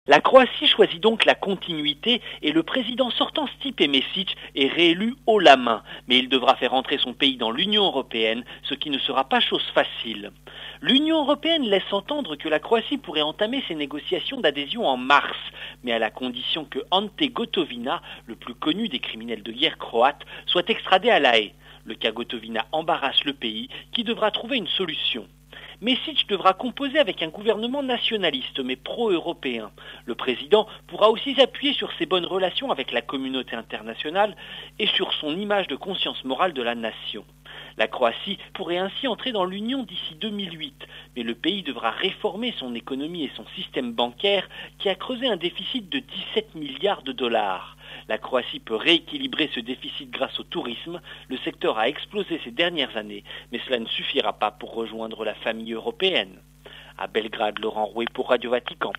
La Croatie choisit donc la continuité et le président sortant Stipe Mesić est réélu haut la main. Mais il devra faire entrer son pays dans l'Union européenne, ce qui ne sera pas chose facile. L'Union européenne laisse entendre que la Croatie pourrait entamer ses négociations d'adhésion en mars, mais à la condition que Ante Gotovina, le plus connu des criminels de guerre croates, soit extradé à La Haye. Le cas Gotovina embarrasse le pays qui devra trouver une solution. Mesić devra composer avec un gouvernement nationaliste mais pro-européen. Le président pourra aussi s'appuyer sur ses bonnes relations avec la communauté internationale et sur son image de conscience morale de la nation. La Croatie pourrait ainsi entrer dans l'Union d'ici 2008, mais le pays devra réformer son économie et son système bancaire qui a creusé un déficit de 17 milliards de dollars. La Croatie peut rééquilibrer ce déficit grâce au tourisme. Le secteur a explosé ces dernières années, mais cela ne suffira pas pour rejoindre la famille européenne. À Belgrade, Laurent Rouet pour Radio Vatican.